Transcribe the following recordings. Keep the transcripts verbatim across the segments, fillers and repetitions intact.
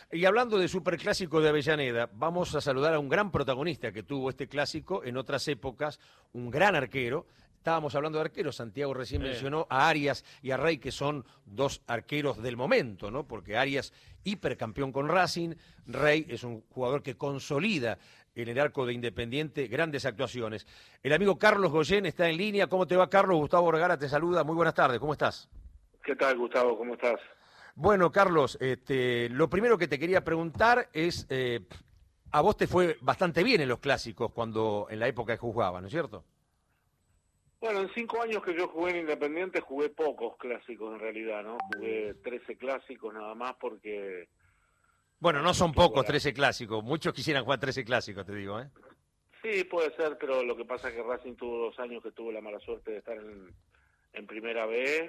Y hablando de Superclásico de Avellaneda, vamos a saludar a un gran protagonista que tuvo este clásico en otras épocas, un gran arquero. Estábamos hablando de arqueros, Santiago recién Sí. mencionó a Arias y a Rey, que son dos arqueros del momento, ¿no? Porque Arias, hipercampeón con Racing, Rey es un jugador que consolida en el arco de Independiente grandes actuaciones. El amigo Carlos Goyén está en línea. ¿Cómo te va, Carlos? Gustavo Vergara te saluda. Muy buenas tardes, ¿cómo estás? ¿Qué tal, Gustavo? ¿Cómo estás? Bueno, Carlos, este, lo primero que te quería preguntar es, eh, a vos te fue bastante bien en los clásicos cuando en la época que jugabas, ¿no es cierto? Bueno, en cinco años que yo jugué en Independiente jugué pocos clásicos en realidad, ¿no? Jugué trece clásicos nada más porque... Bueno, no son porque, pocos bueno, trece clásicos, muchos quisieran jugar trece clásicos, te digo, ¿eh? Sí, puede ser, pero lo que pasa es que Racing tuvo dos años que tuvo la mala suerte de estar en, en Primera B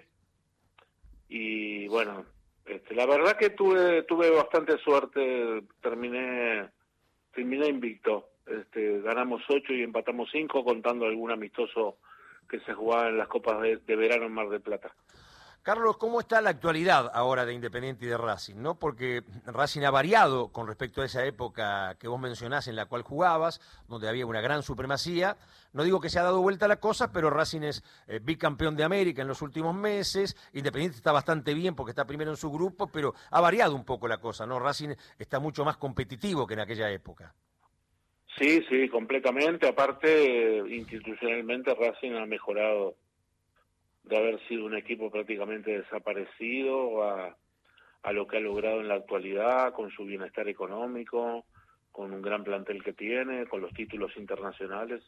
y bueno, este, la verdad que tuve tuve bastante suerte, terminé terminé invicto, este, ganamos ocho y empatamos cinco contando algún amistoso que se jugaba en las copas de, de verano en Mar del Plata. Carlos, ¿cómo está la actualidad ahora de Independiente y de Racing? ¿No? Porque Racing ha variado con respecto a esa época que vos mencionás en la cual jugabas, donde había una gran supremacía. No digo que se ha dado vuelta la cosa, pero Racing es eh, bicampeón de América en los últimos meses. Independiente está bastante bien porque está primero en su grupo, pero ha variado un poco la cosa, ¿no? Racing está mucho más competitivo que en aquella época. Sí, sí, completamente. Aparte, institucionalmente Racing ha mejorado de haber sido un equipo prácticamente desaparecido a, a lo que ha logrado en la actualidad, con su bienestar económico, con un gran plantel que tiene, con los títulos internacionales.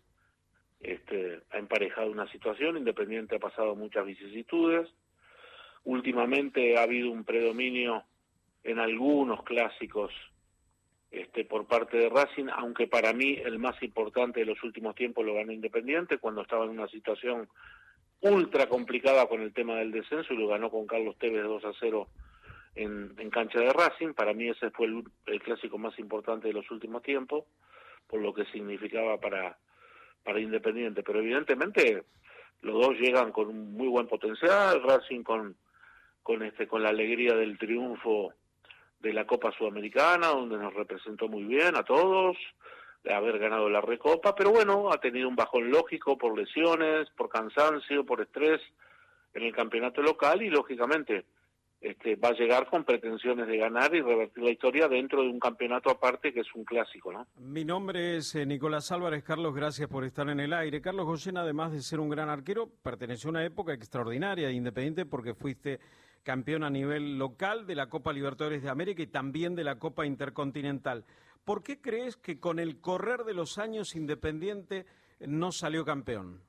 Este, ha emparejado una situación, Independiente ha pasado muchas vicisitudes. Últimamente ha habido un predominio en algunos clásicos este, por parte de Racing, aunque para mí el más importante de los últimos tiempos lo ganó Independiente cuando estaba en una situación ultra complicada con el tema del descenso y lo ganó con Carlos Tevez dos a cero en, en cancha de Racing. Para mí ese fue el, el clásico más importante de los últimos tiempos, por lo que significaba para, para Independiente. Pero evidentemente los dos llegan con un muy buen potencial, Racing con, con, este, con la alegría del triunfo de la Copa Sudamericana, donde nos representó muy bien a todos, de haber ganado la Recopa, pero bueno, ha tenido un bajón lógico por lesiones, por cansancio, por estrés en el campeonato local y lógicamente este, va a llegar con pretensiones de ganar y revertir la historia dentro de un campeonato aparte que es un clásico, ¿no? Mi nombre es eh, Nicolás Álvarez. Carlos, gracias por estar en el aire. Carlos Goyén, además de ser un gran arquero, perteneció a una época extraordinaria de Independiente porque fuiste campeón a nivel local de la Copa Libertadores de América y también de la Copa Intercontinental. ¿Por qué crees que con el correr de los años Independiente no salió campeón?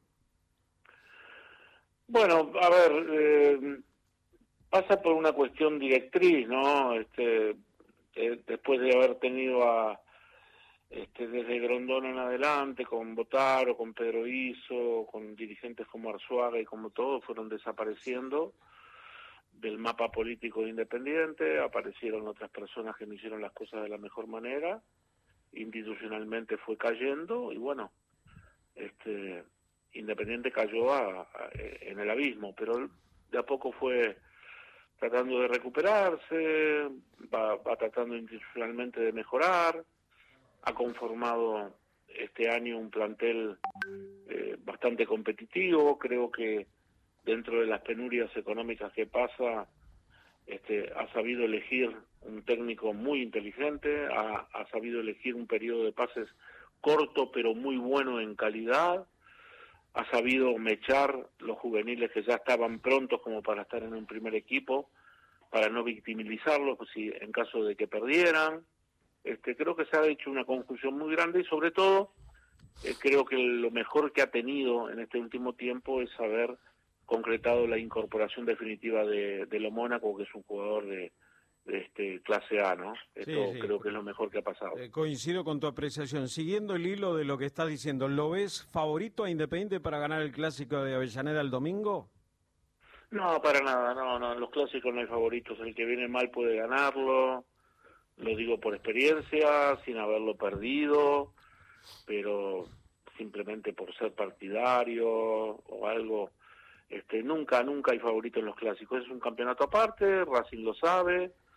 Bueno, a ver, eh, pasa por una cuestión directriz, ¿no? Este, eh, después de haber tenido a, este, desde Grondona en adelante, con Botaro, con Pedro Iso, con dirigentes como Arzuaga y como todos, fueron desapareciendo del mapa político de Independiente, aparecieron otras personas que no hicieron las cosas de la mejor manera, institucionalmente fue cayendo y bueno, este Independiente cayó a, a, en el abismo, pero de a poco fue tratando de recuperarse, va, va tratando institucionalmente de mejorar, ha conformado este año un plantel eh, bastante competitivo, creo que dentro de las penurias económicas que pasa, este, ha sabido elegir un técnico muy inteligente, ha, ha sabido elegir un periodo de pases corto pero muy bueno en calidad, ha sabido mechar los juveniles que ya estaban prontos como para estar en un primer equipo, para no victimizarlos pues, si, en caso de que perdieran. Este, creo que se ha hecho una conjunción muy grande y sobre todo eh, creo que lo mejor que ha tenido en este último tiempo es haber concretado la incorporación definitiva de, de Lo Mónaco, que es un jugador de, de este clase A, ¿no? Esto Sí, sí. creo que es lo mejor que ha pasado. Eh, coincido con tu apreciación. Siguiendo el hilo de lo que estás diciendo, ¿lo ves favorito a Independiente para ganar el Clásico de Avellaneda el domingo? No, para nada, no, no, en los clásicos no hay favoritos, el que viene mal puede ganarlo, lo digo por experiencia, sin haberlo perdido, pero simplemente por ser partidario o algo. Este, nunca, nunca hay favorito en los clásicos, es un campeonato aparte, Racing lo sabe,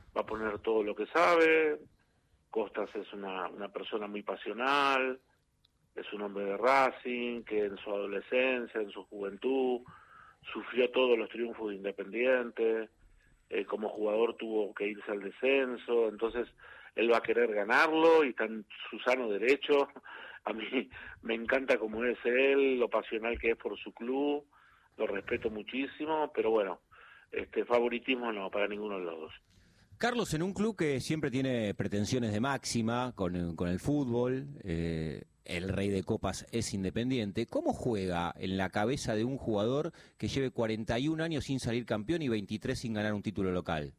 va a poner todo lo que sabe. Costas es una, una persona muy pasional, es un hombre de Racing, que en su adolescencia, en su juventud, sufrió todos los triunfos de Independiente, eh, como jugador tuvo que irse al descenso, entonces él va a querer ganarlo y está en su sano derecho. A mí me encanta cómo es él, lo pasional que es por su club, lo respeto muchísimo, pero bueno, este favoritismo no, para ninguno de los dos. Carlos, en un club que siempre tiene pretensiones de máxima con, con el fútbol, eh, el rey de copas es Independiente, ¿cómo juega en la cabeza de un jugador que lleve cuarenta y un años sin salir campeón y veintitrés sin ganar un título local?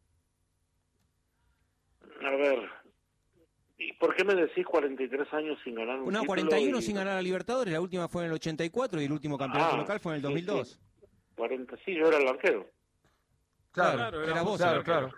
A ver, ¿y por qué me decís cuarenta y tres años sin ganar un no, título? cuarenta y uno y... sin ganar a Libertadores, la última fue en el ochenta y cuatro y el último campeonato ah, local fue en el dos mil dos. Sí, sí. cuarenta, sí, yo era el arquero. Claro, Claro, era vos, claro, claro.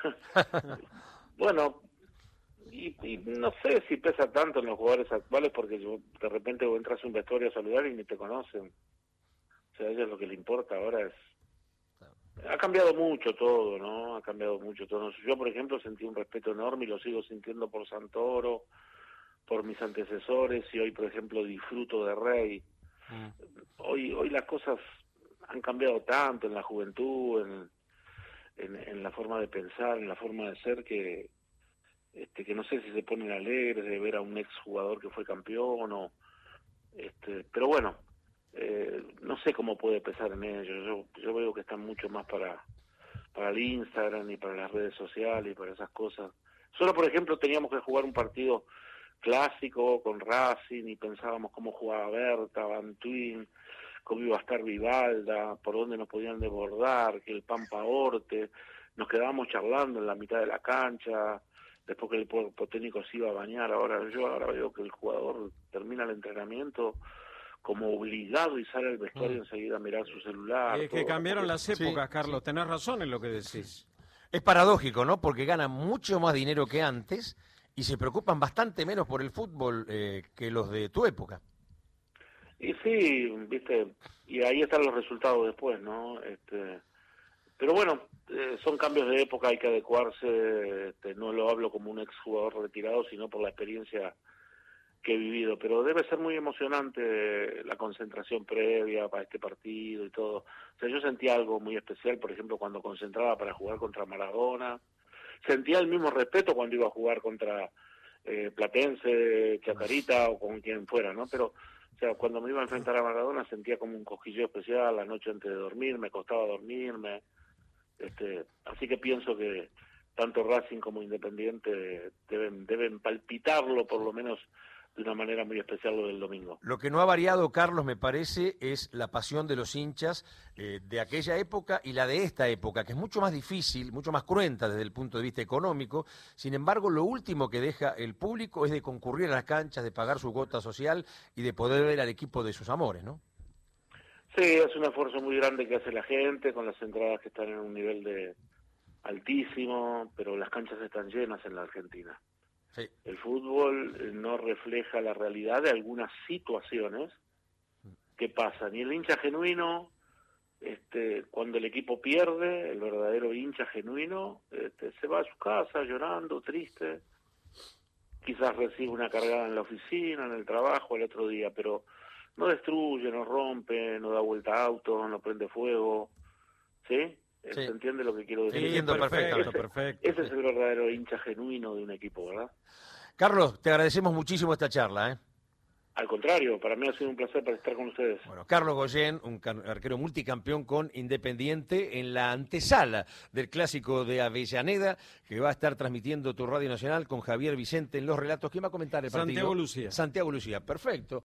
Bueno, y, y no sé si pesa tanto en los jugadores actuales, porque yo, de repente vos entras a un vestuario a saludar y ni te conocen. O sea, a ellos lo que le importa ahora es... Ha cambiado mucho todo, ¿no? Ha cambiado mucho todo. Yo, por ejemplo, sentí un respeto enorme y lo sigo sintiendo por Santoro, por mis antecesores, y hoy, por ejemplo, disfruto de Rey. Mm. Hoy, hoy las cosas han cambiado tanto en la juventud, en... En, en la forma de pensar, en la forma de ser, que este que no sé si se ponen alegres de ver a un ex jugador que fue campeón o este pero bueno, eh, no sé cómo puede pesar en ellos. Yo, yo veo que están mucho más para para el Instagram y para las redes sociales y para esas cosas. Solo, por ejemplo, teníamos que jugar un partido clásico con Racing y pensábamos cómo jugaba Berta, Bantuín, cómo iba a estar Vivalda, por dónde nos podían desbordar, que el Pampa Orte, nos quedábamos charlando en la mitad de la cancha, después que el cuerpo técnico se iba a bañar. Ahora yo ahora veo que el jugador termina el entrenamiento como obligado y sale al vestuario mm. enseguida a mirar su celular. Es que cambiaron porque... las épocas, sí, Carlos, sí. Tenés razón en lo que decís. Es paradójico, ¿no? Porque ganan mucho más dinero que antes y se preocupan bastante menos por el fútbol eh, que los de tu época. Y sí, viste, y ahí están los resultados después, ¿no? Este, pero bueno, eh, son cambios de época, hay que adecuarse, este, no lo hablo como un exjugador retirado, sino por la experiencia que he vivido, pero debe ser muy emocionante la concentración previa para este partido y todo. O sea, yo sentía algo muy especial, por ejemplo, cuando concentraba para jugar contra Maradona, sentía el mismo respeto cuando iba a jugar contra eh, Platense, Chacarita o con quien fuera, ¿no? Pero o sea, cuando me iba a enfrentar a Maradona sentía como un cosquilleo especial la noche antes de dormir, me costaba dormirme. Este, así que pienso que tanto Racing como Independiente deben deben palpitarlo, por lo menos de una manera muy especial, lo del domingo. Lo que no ha variado, Carlos, me parece, es la pasión de los hinchas eh, de aquella época y la de esta época, que es mucho más difícil, mucho más cruenta desde el punto de vista económico. Sin embargo, lo último que deja el público es de concurrir a las canchas, de pagar su cuota social y de poder ver al equipo de sus amores, ¿no? Sí, es un esfuerzo muy grande que hace la gente, con las entradas que están en un nivel de altísimo, pero las canchas están llenas en la Argentina. Sí. El fútbol no refleja la realidad de algunas situaciones que pasan. Y el hincha genuino, este, cuando el equipo pierde, el verdadero hincha genuino, este, se va a su casa llorando, triste. Quizás recibe una cargada en la oficina, en el trabajo, el otro día, pero no destruye, no rompe, no da vuelta a auto, no prende fuego. ¿Sí? Sí. ¿Se entiende lo que quiero decir? Sí, entiendo perfecto, ese, perfecto. Ese es el verdadero hincha genuino de un equipo, ¿verdad? Carlos, te agradecemos muchísimo esta charla, ¿eh? Al contrario, para mí ha sido un placer para estar con ustedes. Bueno, Carlos Goyen, un arquero multicampeón con Independiente en la antesala del Clásico de Avellaneda, que va a estar transmitiendo tu Radio Nacional con Javier Vicente en los relatos. ¿Quién va a comentar el partido? Santiago Lucía. Santiago Lucía, perfecto.